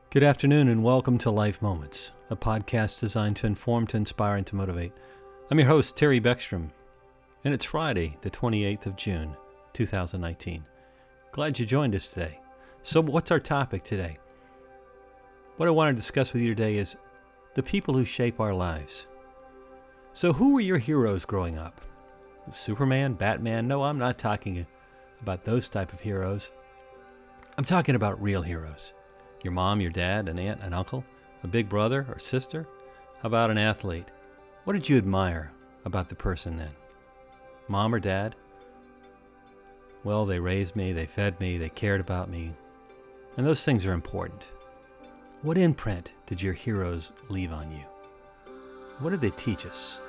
Good afternoon and welcome to Life Moments, a podcast designed to inform, to inspire, and to motivate. I'm your host, Terry Beckstrom, and it's Friday, the 28th of June, 2019. Glad you joined us today. So what's our topic today? What I want to discuss with you today is the people who shape our lives. So who were your heroes growing up? Superman, Batman? No, I'm not talking about those type of heroes. I'm talking about real heroes. Your mom, your dad, an aunt, an uncle, a big brother or sister? How about an athlete? What did you admire about the person then? Mom or dad? Well, they raised me, they fed me, they cared about me. And those things are important. What imprint did your heroes leave on you? What did they teach us?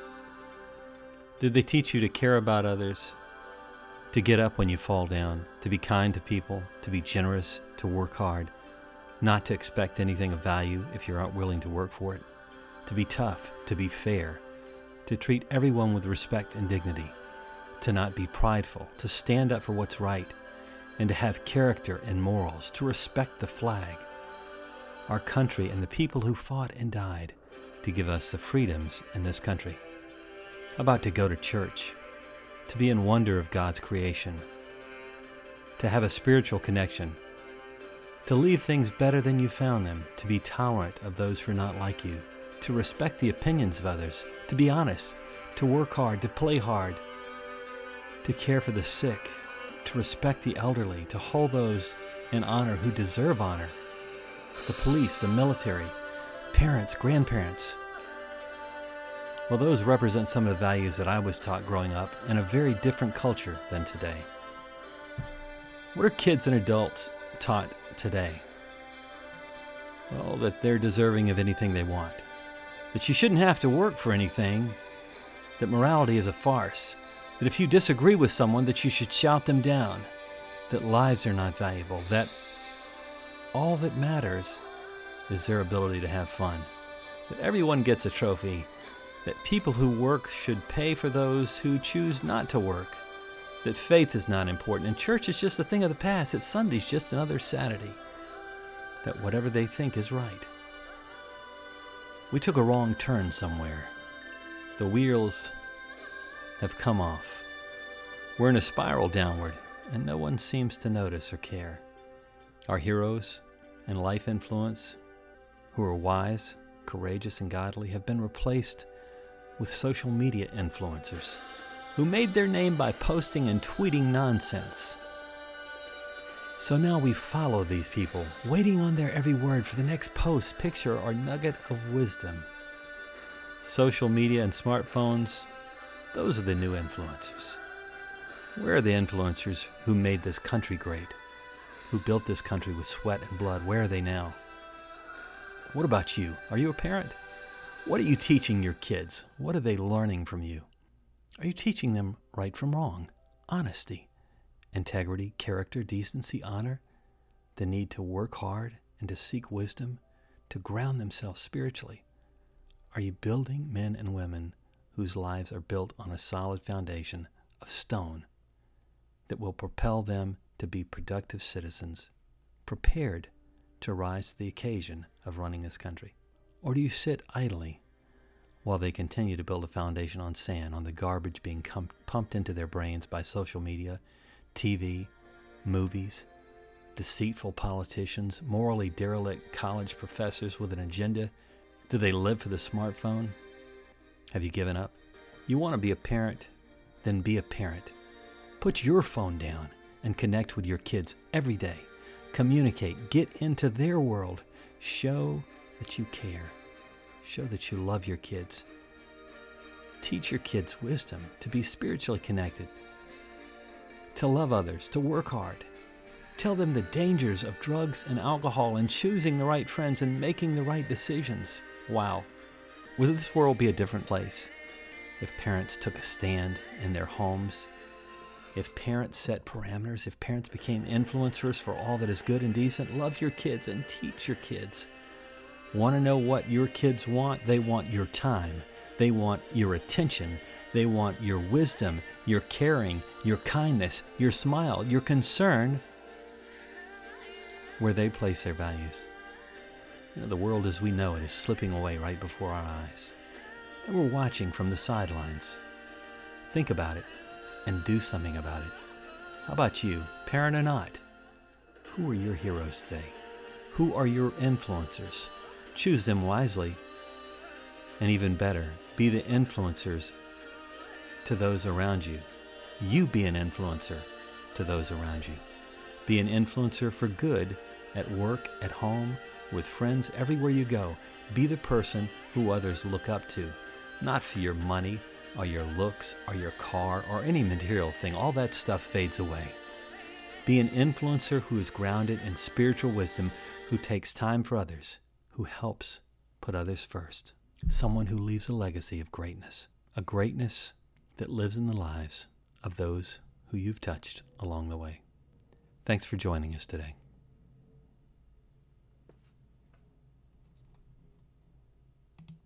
Did they teach you to care about others? To get up when you fall down? To be kind to people? To be generous? To work hard? Not to expect anything of value if you're not willing to work for it, to be tough, to be fair, to treat everyone with respect and dignity, to not be prideful, to stand up for what's right, and to have character and morals, to respect the flag, our country, and the people who fought and died to give us the freedoms in this country. How about to go to church, to be in wonder of God's creation, to have a spiritual connection, to leave things better than you found them, to be tolerant of those who are not like you, to respect the opinions of others, to be honest, to work hard, to play hard, to care for the sick, to respect the elderly, to hold those in honor who deserve honor, the police, the military, parents, grandparents. Well, those represent some of the values that I was taught growing up in a very different culture than today. What are kids and adults taught today? Well, that they're deserving of anything they want, that you shouldn't have to work for anything, that morality is a farce, that if you disagree with someone that you should shout them down, that lives are not valuable, that all that matters is their ability to have fun, that everyone gets a trophy, that people who work should pay for those who choose not to work, that faith is not important, and church is just a thing of the past, that Sunday's just another Saturday, that whatever they think is right. We took a wrong turn somewhere. The wheels have come off. We're in a spiral downward, and no one seems to notice or care. Our heroes and life influence, who are wise, courageous, and godly, have been replaced with social media influencers who made their name by posting and tweeting nonsense. So now we follow these people, waiting on their every word for the next post, picture, or nugget of wisdom. Social media and smartphones, those are the new influencers. Where are the influencers who made this country great, who built this country with sweat and blood? Where are they now? What about you? Are you a parent? What are you teaching your kids? What are they learning from you? Are you teaching them right from wrong, honesty, integrity, character, decency, honor, the need to work hard and to seek wisdom, to ground themselves spiritually? Are you building men and women whose lives are built on a solid foundation of stone that will propel them to be productive citizens, prepared to rise to the occasion of running this country? Or do you sit idly while they continue to build a foundation on sand, on the garbage being pumped into their brains by social media, TV, movies, deceitful politicians, morally derelict college professors with an agenda? Do they live for the smartphone? Have you given up? You want to be a parent? Then be a parent. Put your phone down and connect with your kids every day. Communicate. Get into their world. Show that you care. Show that you love your kids. Teach your kids wisdom, to be spiritually connected, to love others, to work hard. Tell them the dangers of drugs and alcohol and choosing the right friends and making the right decisions. Wow. Would this world be a different place if parents took a stand in their homes? If parents set parameters, if parents became influencers for all that is good and decent? Love your kids and teach your kids. Want to know what your kids want? They want your time. They want your attention. They want your wisdom, your caring, your kindness, your smile, your concern, where they place their values. The world as we know it is slipping away right before our eyes, and we're watching from the sidelines. Think about it and do something about it. How about you, parent or not? Who are your heroes today? Who are your influencers? Choose them wisely. And even better, be the influencers to those around you. You be an influencer to those around you. Be an influencer for good at work, at home, with friends, everywhere you go. Be the person who others look up to, not for your money or your looks or your car or any material thing. All that stuff fades away. Be an influencer who is grounded in spiritual wisdom, who takes time for others, who helps put others first. Someone who leaves a legacy of greatness, a greatness that lives in the lives of those who you've touched along the way. Thanks for joining us today.